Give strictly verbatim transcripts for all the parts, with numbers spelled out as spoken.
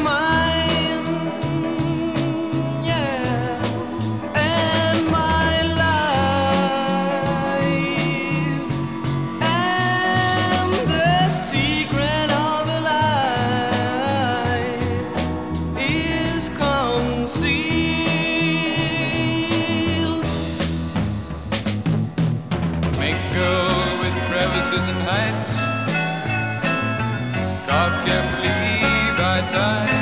mind, yeah, and my life, and the secret of a life is concealed. Mingle with crevices and heights, carved carefully by time.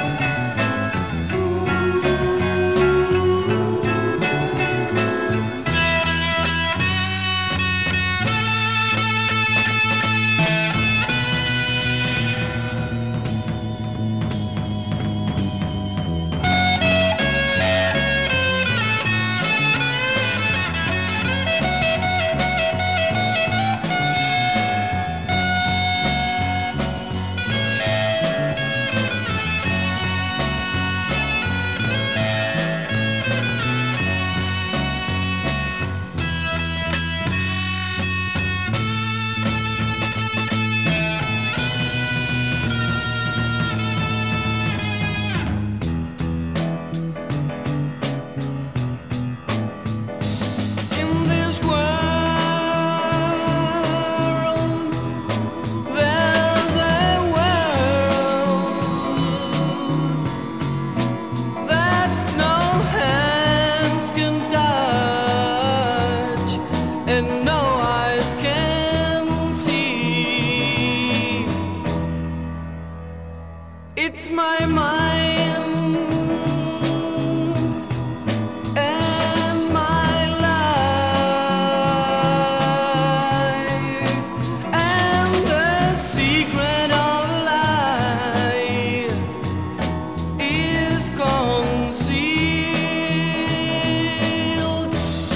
And no eyes can see. It's my mind and my life, and the secret of life is concealed.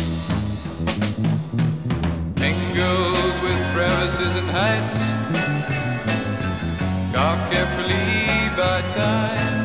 Mingled with crevices and heights, carved carefully by time.